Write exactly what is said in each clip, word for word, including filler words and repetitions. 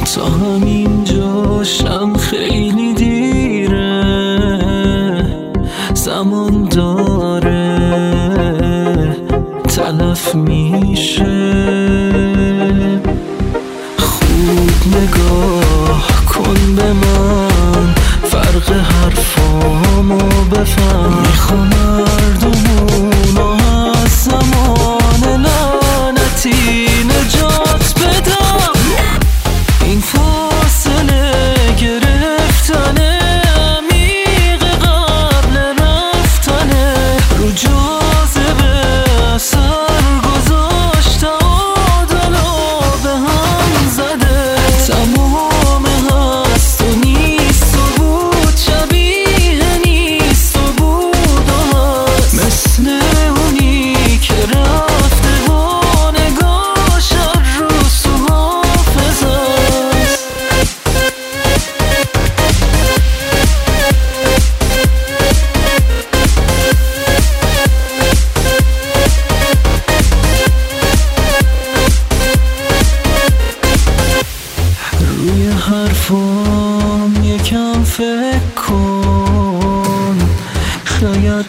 تا همین جاشم خیلی دیره، زمان داره تلف میشه. خوب نگاه کن به من، فرق حرفامو بفهم. میخوام مردمونو از زمان لعنتی نجات بدم. این فاصله گرفتنه عمیق قبل رفتنه، رو جاذبه اثر گذاشته عادلو به هم زده. تمام هست و نیست و بود، شبیه نیست و بود و هست، مثل اونی که رفته و نگاش هر روز تو حافظه. روی حرفام یکم فکر کن، شاید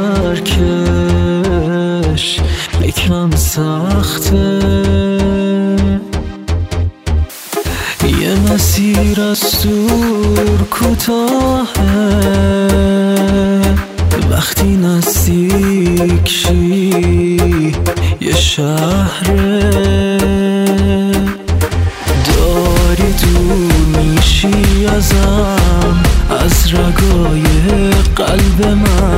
درکش یکم سخته. یه مسیر از دور کوتاهه، وقتی نزدیک شی یه شهره. داری دور میشی ازم، از رگای قلب من